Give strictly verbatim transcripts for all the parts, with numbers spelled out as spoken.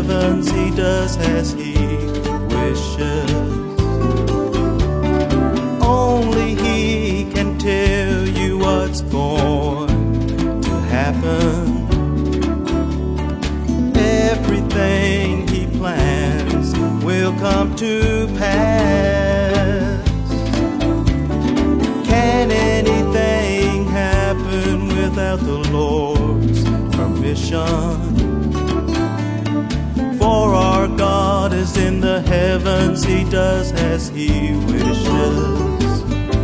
heavens, He does as He wishes. Only He can tell you what's going to happen. Everything He plans will come to pass. Can anything happen without the Lord's permission? For our God is in the heavens, He does as He wishes.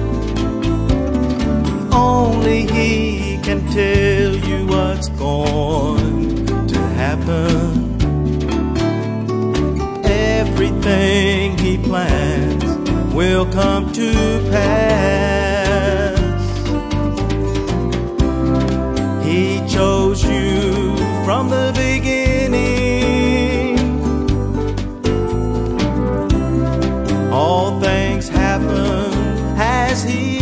Only He can tell you what's going to happen. Everything He plans will come to pass. He chose you from the beginning. All things happen as He